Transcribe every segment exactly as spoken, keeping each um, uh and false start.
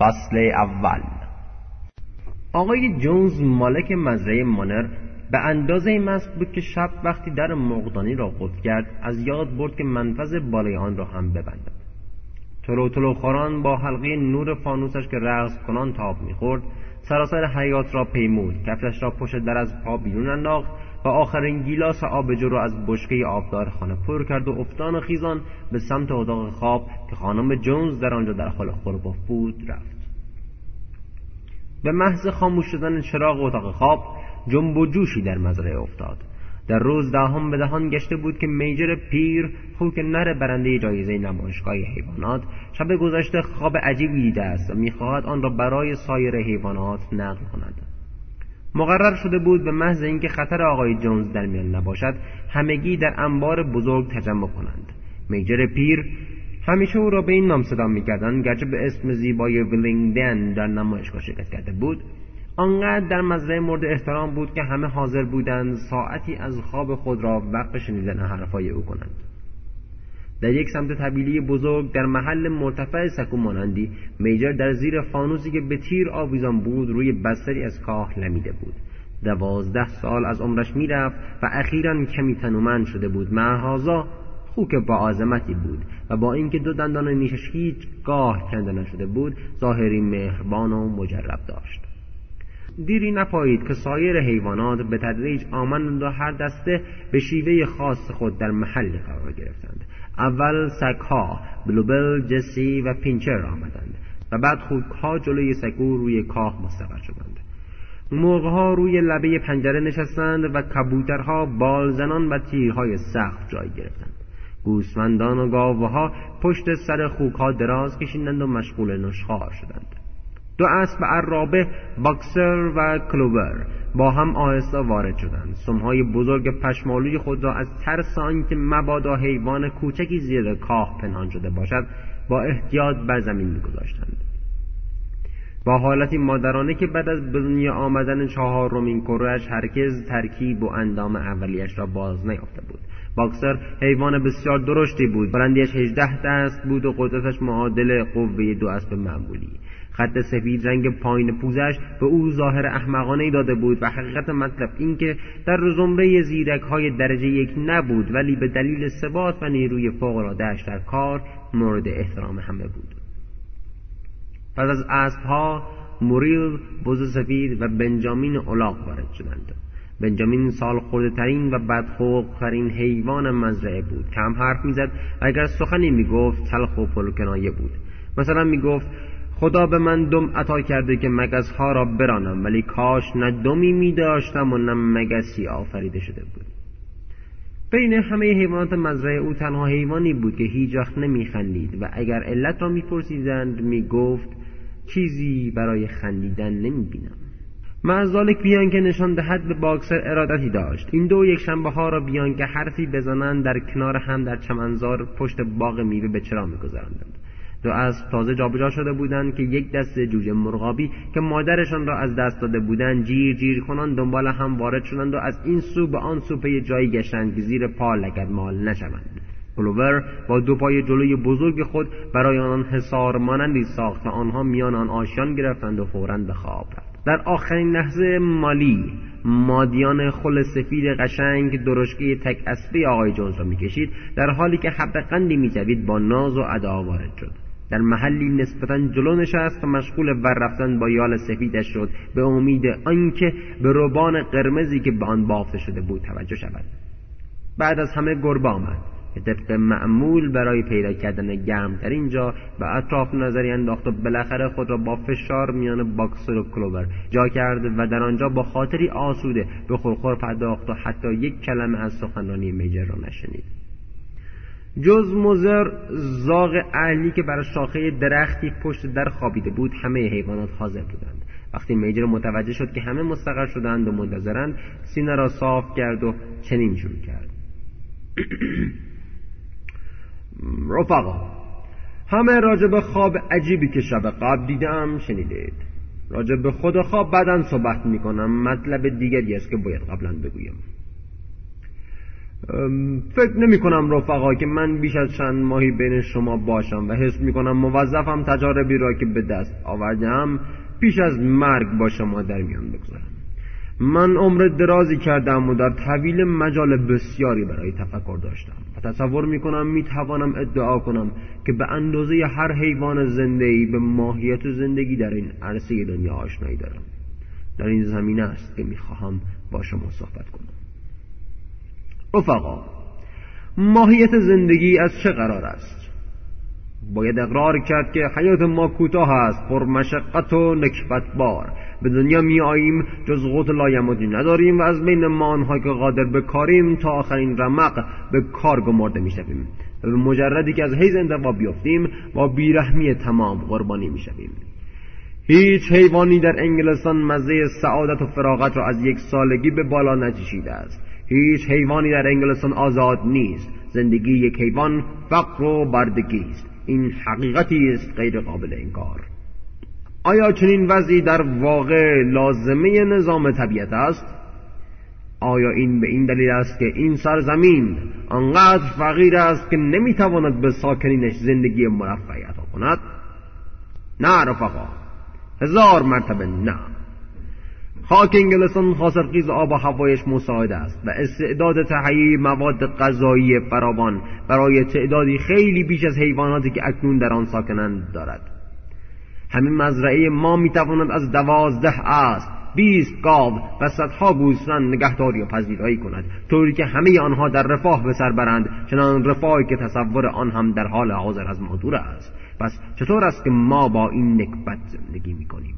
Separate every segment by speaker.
Speaker 1: فصل اول. آقای جونز مالک مزرعه مانر به اندازه مست بود که شب وقتی در مقدانی را قفل کرد از یاد برد که منفذ بالای آن را هم ببندد. تلو تلو خوران با حلقه نور فانوسش که رقص کنان تاب می‌خورد سراسر حیات را پیمود، کفشش را پشت در از پا بیرون انداخت و آخرین گیلاس آبجو را از بشکه آبدار خانه پر کرد و افتان و خیزان به سمت اتاق خواب که خانم جونز در آنجا در حال خورباف بود رفت. به محض خاموش شدن چراغ اتاق خواب جنب و جوشی در مزرعه افتاد. در روز دهم به دهان گشته بود که میجر پیر، خوک نر برنده جایزه نمایشگاه حیوانات، شب گذشته خواب عجیبی دیده است و می‌خواهد آن را برای سایر حیوانات نقل کند. مقرر شده بود به محض اینکه خطر آقای جونز در میان نباشد همگی در انبار بزرگ تجمع کنند. میجر پیر همیشه او را به این نام صدا می‌کردند گرچه به اسم زیبای ویلینگدن در نمایشگاه شرکت کرده بود. آنقدر در مزرعه مورد احترام بود که همه حاضر بودند ساعتی از خواب خود را وقف شنیدن حرفای او کنند. در یک سمت طویلی بزرگ در محل مرتفع سکو مانندی میجر در زیر فانوسی که به تیر آویزان بود روی بستری از کاه لمیده بود. دوازده سال از عمرش میرفت و اخیراً کمی تنومند شده بود. معهازا خوک با عظمتی بود و با اینکه دو دندان نیشش هیچ گاه کنده نشده بود ظاهری مهربان و مجرب داشت. دیری نپایید که سایر حیوانات به تدریج آمدند و هر دسته به شیوه خاص خود در محلی قرار گرفتند. اول سگ‌ها، بلوبل، جسی و پینچر آمدند و بعد خوک‌ها جلوی سکو روی کاه مستقر شدند. مرغ‌ها روی لبه پنجره نشستند و کبوترها بالزنان و تیرهای سقف جای گرفتند. گوسفندان و گاوها پشت سر خوک‌ها دراز کشیدند و مشغول نشخوار شدند. دو اسب عرابه، باکسر و کلوور با هم آهسته وارد شدند. سمهای بزرگ پشمالوی خود را از ترس آنکه مبادا حیوان کوچکی زیر کاه پنهان شده باشد با احتیاط بر زمین می‌گذاشتند. با حالتی مادرانه که بعد از به دنیا آمدن چهارمین کره‌اش هرگز ترکیب و اندام اولیش را باز نیافته بود. باکسر حیوان بسیار درشتی بود، بلندیش هجده دست بود و قدرتش معادل قوه دو اسب معمولی. خط سفید رنگ پایین پوزش به او ظاهر احمقانه‌ای داده بود و حقیقت مطلب این که در زمره زیرک‌های درجه یک نبود، ولی به دلیل ثبات و نیروی فوق‌العاده‌اش در کار مورد احترام همه بود. پس از اسب‌ها موریل، بز سفید و بنجامین الاغ وارد شدند. بنجامین سال خورده‌ترین و بدخلق‌ترین حیوان مزرعه بود. کم حرف می‌زد و اگر سخنی می‌گفت تلخ و پرکنایه بود. مثلا می‌گفت خدا به من دم عطا کرده که مگس‌ها را برانم، ولی کاش نه دمی می‌داشتم و نه مگسی آفریده شده بود. بین همه حیوانات مزرعه او تنها حیوانی بود که هیچ وقت نمی‌خندید و اگر علت را می‌پرسیدند می‌گفت چیزی برای خندیدن نمی‌بینم. معذالک بیان که نشان دهد به باکسر ارادتی داشت. این دو یک شنبه ها را بیان که حرفی بزنند در کنار هم در چمنزار پشت باغ میوه به چرا می‌گذراندند. دو اسب تازه جابجا شده بودند که یک دسته جوجه مرغابی که مادرشان را از دست داده بودند جیر جیر کنان دنبال هم وارد شدند و از این سو به آن سو پی جایی گشتند که زیر پا لگدمال نشوند. کلوور با دو پای جلوی بزرگ خود برای آنان حصار مانندی ساخت و آنها میان آن آشیان گرفتند و فوراً به خواب رفت. در آخرین لحظه مالی، مادیان خل سفید قشنگ درشکه تک اسبی آقای جونز را میکشید، در حالی که حب قندی میجوید با ناز و ادا وارد شد. در محلی نسبتاً جلو نشست و مشغول ور رفتن با یال سفیدش شد به امید آنکه به روبان قرمزی که به آن بافته شده بود توجه شود. بعد از همه گربه آمد که طبق معمول برای پیدا کردن گرمترین جا به اطراف نظری انداخت و بالاخره خود را با فشار میان باکسر و کلوور جا کرد و در آنجا با خاطری آسوده به خورخور پرداخت و حتی یک کلمه از سخنرانی میجر را نشنید. جز موزر زاغ اهلی که بر شاخه درختی پشت در خوابیده بود همه حیوانات حاضر بودند. وقتی میجر متوجه شد که همه مستقر شدند و منتظرند سینه را صاف کرد و چنین شروع کرد: رفقا، همه راجب خواب عجیبی که شب قبل دیدم شنیدید. راجب خود خواب بعداً صحبت میکنم، مطلب دیگری است که باید قبلا بگویم. فکر نمی کنم رفقا که من بیش از چند ماهی بین شما باشم و حس می کنم موظفم تجاربی را که به دست آوردم پیش از مرگ با شما در میان بگذارم. من عمر درازی کردم و در طویل مجال بسیاری برای تفکر داشتم و تصور می کنم می توانم ادعا کنم که به اندازه هر حیوان زنده‌ای به ماهیت زندگی در این عرصه دنیا آشنایی دارم. در این زمینه است که می خواهم با شما صحبت کنم. رفقا، ماهیت زندگی از چه قرار است؟ باید اقرار کرد که حیات ما کوتاه است، پر مشقت و نکبت بار. به دنیا می آییم جز قوت لایمدی نداریم و از بین ما آنهایی که قادر به کاریم تا آخرین رمق به کار گمارده می شویم و به مجردی که از حیز انتقام بیفتیم با بیرحمی تمام قربانی می شویم. هیچ حیوانی در انگلستان مزه سعادت و فراغت را از یک سالگی به بالا نچشیده است. هیچ حیوانی در انگلستان آزاد نیست. زندگی یک حیوان فقر و بردگی است. این حقیقتی است غیر قابل انکار. آیا چنین وضعی در واقع لازمه نظام طبیعت است؟ آیا این به این دلیل است که این سرزمین آنقدر فقیر است که نمیتواند به ساکنینش زندگی مرفهی عطا کند؟ نه رفقا، هزار مرتبه نه. خاک انگلستان خاصرخیز آب و هوایش مساعد است و استعداد تهیه مواد غذایی فراوان برای تعدادی خیلی بیش از حیواناتی که اکنون در آن ساکنند دارد. همین مزرعه ما میتواند از دوازده اسب، بیست گاو و صدها گوسفند نگهداری و پذیرایی کند، طوری که همه آنها در رفاه به سر برند، چنان رفاهی که تصور آن هم در حال حاضر از ما دور است. پس چطور است که ما با این نکبت زندگی میکنیم؟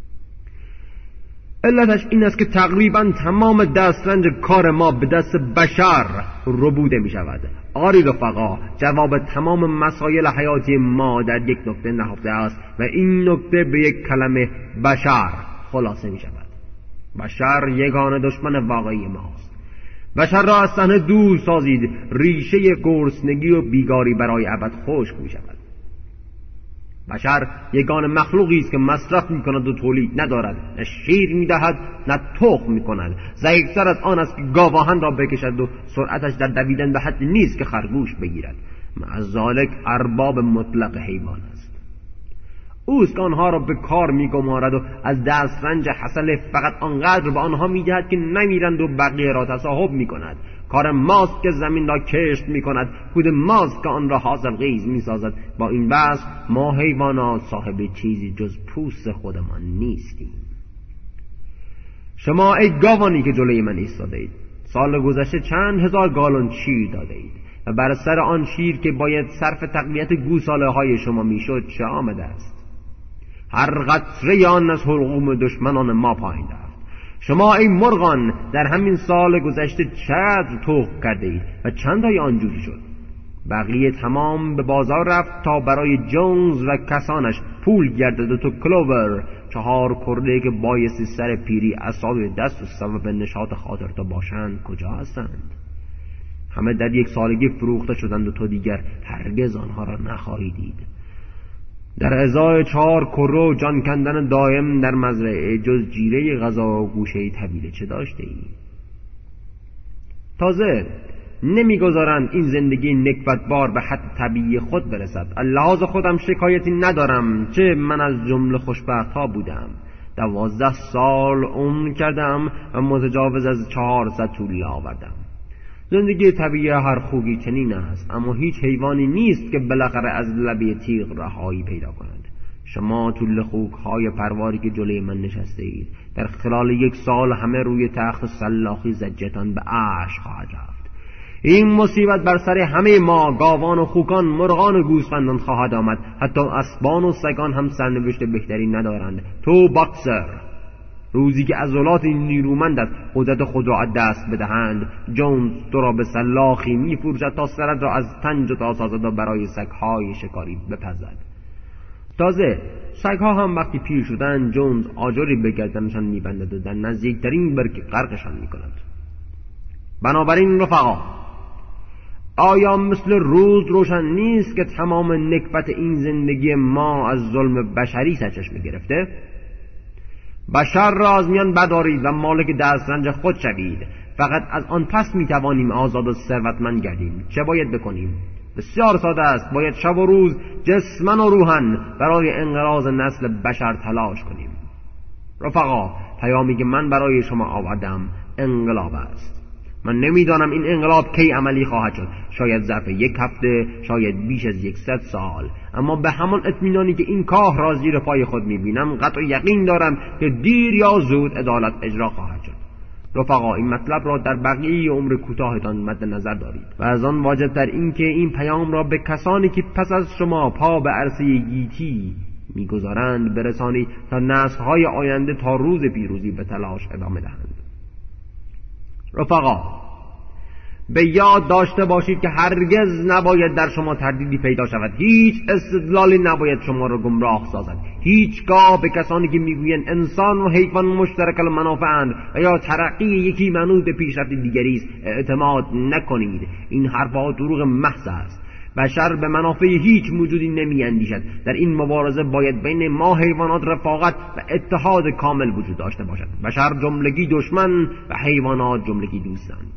Speaker 1: علتش این است که تقریبا تمام دسترنج کار ما به دست بشر ربوده می شود. آری رفقا، جواب تمام مسائل حیاتی ما در یک نکته نهفته است و این نکته به یک کلمه بشر خلاصه می شود. بشر یگانه دشمن واقعی ماست. بشر را از صحنه دور سازید، ریشه گرسنگی و بیگاری برای ابد خشک می شود. بشر یگانه مخلوقی است که مصرف می‌کند و تولید ندارد، نه شیر می‌دهد نه تخم می‌کند. ضعیف‌تر از آن است که گاواهن را بکشد و سرعتش در دویدن به حد نیست که خرگوش بگیرد. مع ذالک ارباب مطلق حیوان است. اوست که آنها را به کار می‌گمارد و از دسترنج حاصل فقط آنقدر به آنها می‌دهد که نمیرند و بقیه را تصاحب می‌کند. کار ماست که زمین را کشت می کند، کود ماست که آن را حاصلخیز می سازد. با این وضع ما حیوانات صاحب چیزی جز پوست خودمان نیستیم. شما ای گاوانی که جلوی من ایستاده اید، سال گذشته چند هزار گالون شیر داده اید و بر سر آن شیر که باید صرف تقویت گوساله های شما می شد چه آمده است؟ هر قطره آن از حلقوم دشمنان ما پایین رفت. شما ای مرغان در همین سال گذشته چقدر تخم کرده اید و چند های آنجوری شد؟ بقیه تمام به بازار رفت تا برای جونز و کسانش پول گردد و تو کلوور چهار کرده که بایستی سر پیری عصای دست و سبب نشاط خاطر تا باشند کجا هستند؟ همه در یک سالگی فروخته شدند و تو دیگر هرگز آنها را نخواهی دید. در ازای چهار کرو و جان کندن دائم در مزرعه جز جیره غذا و گوشه طویله چه داشته ای؟ تازه نمیگذارند این زندگی نکبتبار به حد طبیعی خود برسد. اللحاظ خودم شکایتی ندارم، چه من از جمله خوشبخت ها بودم. دوازده سال عمر کردم و متجاوز از چهارصد طولی آوردم. زندگی طبیعی هر خوگی چنین است، اما هیچ حیوانی نیست که بالاخره از لبه تیغ رهایی پیدا کند. شما طول خوک های پرواری که جلوی من نشسته اید در خلال یک سال همه روی تخت سلاخی زجتان به عرش خواهد رفت. این مصیبت بر سر همه ما، گاوان و خوکان، مرغان و گوسفندان خواهد آمد. حتی اسبان و سگان هم سرنوشت بهتری ندارند. تو باکسر، روزی که عضلات نیرومند از قدرت خود را از دست بدهند، جونز تو را به سلاخی می‌فروشد تا سرت را از تن جدا سازد و برای سگ‌های شکاری بپزد. تازه سگ‌ها هم وقتی پیر شدند جونز آجری به گردنشان می‌بندد و در نزدیکترین برکه غرقشان می‌کند. بنابراین رفقا، آیا مثل روز روشن نیست که تمام نکبت این زندگی ما از ظلم بشری سرچشمه گرفته؟ بشر را از میان بدارید و مالک دسترنج خود شوید. فقط از آن پس میتوانیم آزاد و ثروتمند گردیم. چه باید بکنیم؟ بسیار ساده است. باید شب و روز جسمن و روحن برای انقراض نسل بشر تلاش کنیم. رفقا، پیامی که من برای شما آوردم انقلاب است. من نمیدانم این انقلاب کی عملی خواهد شد، شاید ظرف یک هفته، شاید بیش از یکصد سال، اما به همان اطمینانی که این کاه را زیر پای خود میبینم قطع یقین دارم که دیر یا زود عدالت اجرا خواهد شد. رفقا، این مطلب را در بقیه عمر کوتاهتان مد نظر دارید و از آن واجب‌تر این که این پیام را به کسانی که پس از شما پا به عرصه گیتی میگذارند برسانید تا نسل‌های آینده تا روز پیروزی به تلاش ادامه دهند. رفقا، به یاد داشته باشید که هرگز نباید در شما تردیدی پیدا شود. هیچ استدلالی نباید شما را گمراه سازد. هیچگاه به کسانی که میگویند انسان و حیوان مشترک المنافعند و یا ترقی یکی منوط به پیشرفت دیگری است اعتماد نکنید. این حرفها دروغ محض است. بشر به منافع هیچ موجودی نمی اندیشد. در این مبارزه باید بین ما حیوانات رفاقت و اتحاد کامل وجود داشته باشد. بشر جملگی دشمن و حیوانات جملگی دوستند.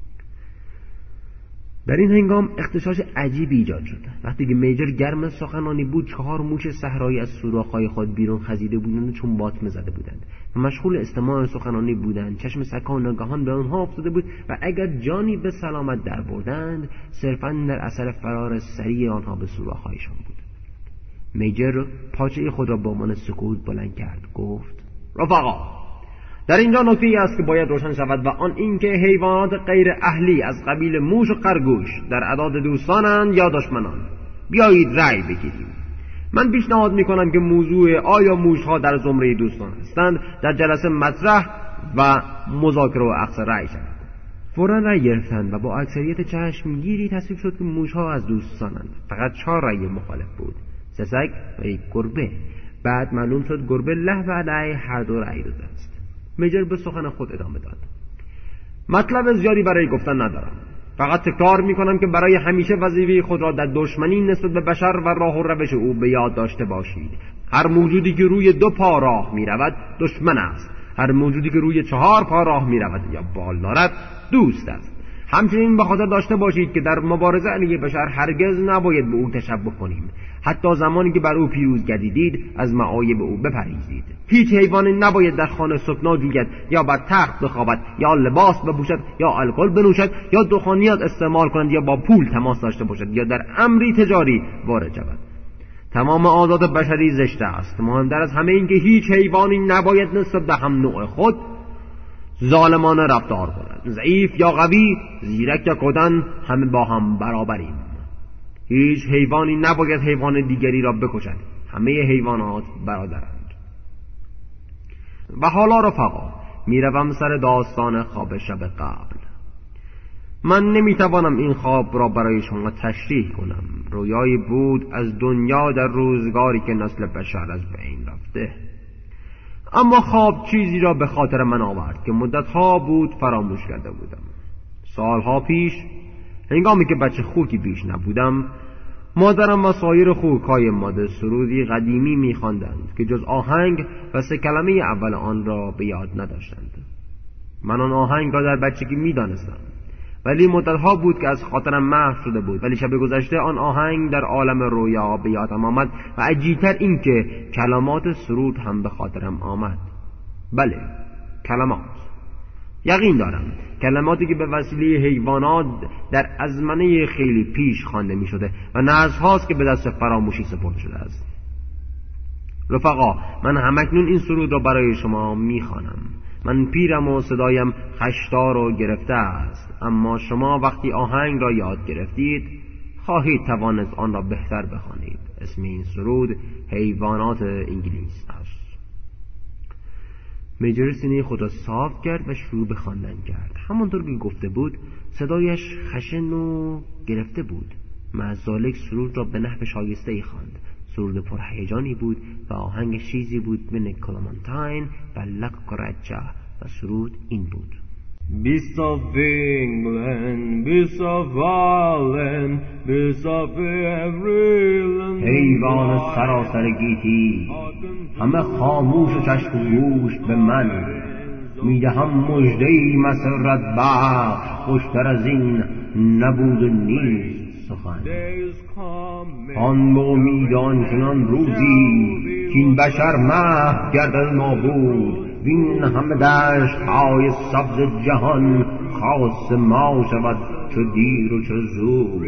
Speaker 1: در این هنگام اختشاش عجیبی ایجاد شد. وقتی که میجر گرم سخنانی بود، چهار موش صحرایی از سوراخ‌های خود بیرون خزیده بودند و چون باطمه زده بودند و مشغول استماع سخنانی بودند. چشم سکان ناگهان به آنها افتاده بود و اگر جانی به سلامت در بردند صرفاً در اثر فرار سریع آنها به سوراخ‌هایشان بود. میجر پاچه خود را با عنوان سکوت بلند کرد. گفت: رفقا، در اینجا نکته‌ای است که باید روشن شود و آن این که حیوانات غیر اهلی از قبیل موش و خرگوش در اعداد دوستانند یا دشمنان. بیایید رأی بگیریم. من پیشنهاد می‌کنم که موضوع آیا موش‌ها در زمره دوستان هستند در جلسه مطرح و مذاکره و اخذ رأی شود. فوراً رأی گرفتند و با اکثریت چشمگیری تصویب شد که موش‌ها از دوستانند. فقط چهار رأی مخالف بود: سه سگ و یک گربه. بعد معلوم شد گربه له و رأی هر دو رأی داده است. میجر به سخن خود ادامه داد: مطلب زیادی برای گفتن ندارم. فقط تکرار میکنم که برای همیشه وظیفه خود را در دشمنی نسبت به بشر و راه و روش او به یاد داشته باشید. هر موجودی که روی دو پا راه میرود دشمن است. هر موجودی که روی چهار پا راه میرود یا بال دارد دوست است. همچنین به خاطر داشته باشید که در مبارزه علیه بشر هرگز نباید به او تشبه کنیم. حتی زمانی که بر او پیروز گردیدید از معایب او بپرهیزید. هیچ حیوانی نباید در خانه سکنا جوید یا بر تخت بخوابد یا لباس بپوشد یا الکل بنوشد یا دخانیات استعمال کند یا با پول تماس داشته باشد یا در امری تجاری وارد شود. تمام عادات بشری زشت است. مهمتر از همه این که هیچ حیوانی نباید نسبت به هم نوع خود ظالمانه رفتار کند. ضعیف یا قوی، زیرک یا کودن، همه با هم برابریم. هیچ حیوانی نباید حیوان دیگری را بکشد. همه حیوانات برادرند. و حالا رفقا، میروم سر داستان خواب شب قبل. من نمیتوانم این خواب را برای شما تشریح کنم. رویایی بود از دنیا در روزگاری که نسل بشر از بین رفته. اما خواب چیزی را به خاطر من آورد که مدتها بود فراموش کرده بودم. سالها پیش، هنگامی که بچه خوکی بیش نبودم، مادرم و سایر خوک‌های ماده سرودی قدیمی می‌خواندند که جز آهنگ و سه کلمه اول آن را به یاد نداشتند. من آن آهنگ را در بچگی می‌دانستم، ولی مدتها بود که از خاطرم محو شده بود. ولی شب گذشته آن آهنگ در عالم رویا به یادم آمد و عجیب‌تر این که کلمات سرود هم به خاطرم آمد. بله، کلمات. یقین دارم کلماتی که به وسیله حیوانات در ازمنه خیلی پیش خوانده می شده و نسل‌هاست که به دست فراموشی سپرده شده است. رفقا، من همکنون این سرود را برای شما می خوانم. من پیرم و صدایم خشدار و گرفته است، اما شما وقتی آهنگ را یاد گرفتید خواهید توانست آن را بهتر بخوانید. اسم این سرود حیوانات انگلیس است. میجر سینه خود را صاف کرد و شروع به خواندن کرد. همانطور که گفته بود صدایش خشن و گرفته بود. مع ذالک سرود را به نحو شایسته‌ای خواند. سرود پرهیجانی بود و آهنگش چیزی بود بین کلمانتاین و لک کرچا و سرود این بود: Beasts of England, beasts of Ireland, beasts of every land. حیوان سراسر گیتی، همه خاموش و چشم و گوش به من. میدهم مژده‌ای مسرت بخش، خوشتر از این نبود و نیست سخن. آن به امید آنچنان روزی که این بشر محو گردد نابود، وین همه دشت های سبز جهان خاص ما شود چو دیر و چو زود.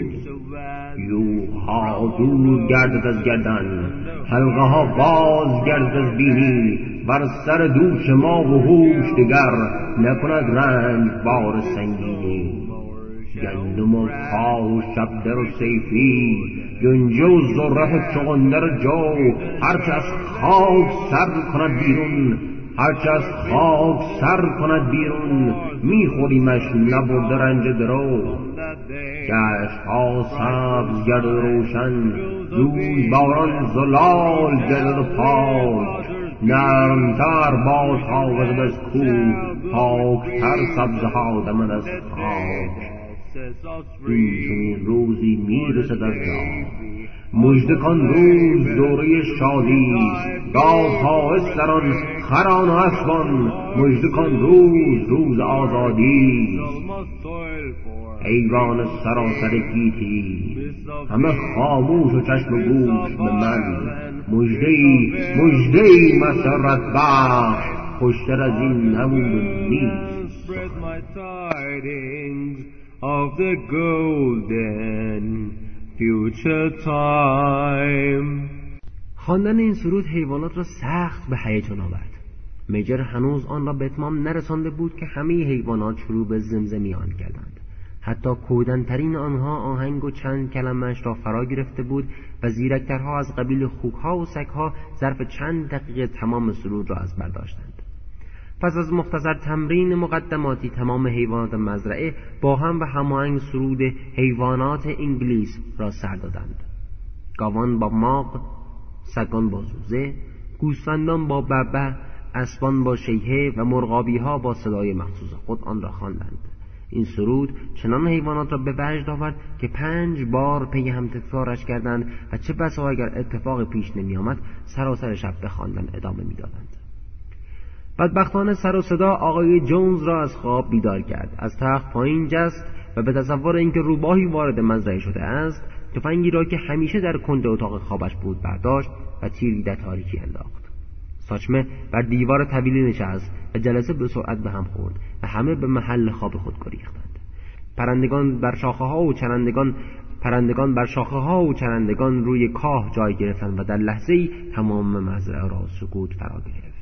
Speaker 1: یوها دور گردد از گردن، حلقه ها باز گردد از بینی، بر سر دوش ما و هوش دگر نکند رنج بار سنگینی. گندم و کاه و شبدر و سیفی، گنجه و زره چغندر جو، هرچه از خاک سر کند بیرون، هرچه از خاک سر کند بیرون، میخوریمش نبرده رنج درو. گشت ها سبز گردد روشن، روز باران زلال گردد پاک. نرمتر باش ها وزد از کوه، پاکتر سبزه ها دمد از خاک. این چنین روزی میرسد از جا، مژده کان روز دوره شادیست. گاو ها استران خران و اسبان، مژده کان روز روز آزادیست. حیوان سراسر گیتی همه خاموش و چشم و گوش به من، مژده‌ای مژده‌ای مسرت بخش، خوشتر از این نبود و نیست of the golden future time. خواندن این سرود حیوانات را سخت به هیجان آورد. میجر هنوز آن را به اتمام نرسانده بود که همه حیوانات شروع به زمزمیان کردند. حتی کودنترین آنها آهنگ و چند کلمه‌اش را فرا گرفته بود و زیرکترها از قبیل خوک‌ها و سگ‌ها ظرف چند دقیقه تمام سرود را از برداشتند. پس از مختصر تمرین مقدماتی تمام حیوانات مزرعه با هم و هماهنگ سرود حیوانات انگلیس را سر دادند. گاوان با ماغ، سگان با زوزه، گوسفندان با ببه، اسبان با شیهه و مرغابی‌ها با صدای مخصوص خود آن را خواندند. این سرود چنان حیوانات را به وجد آورد که پنج بار پی هم تکرارش کردند و چه بسا اگر اتفاق پیش نمی آمد سراسر شب به خواندن ادامه می دادند. بدبختانه سر و صدا آقای جونز را از خواب بیدار کرد. از تخت پایین جست و به تصور اینکه روباهی وارد مزرعه شده است، تفنگی را که همیشه در کنج اتاق خوابش بود برداشت و تیری در تاریکی انداخت. ساچمه بر دیوار طویلی نشست و جلسه به سرعت به هم خورد و همه به محل خواب خود گریختند. پرندگان بر شاخه ها و چرندگان پرندگان بر شاخه ها و چرندگان روی کاه جای گرفتند و در لحظه‌ای تمام مزرعه را سکوت فرا گرفت.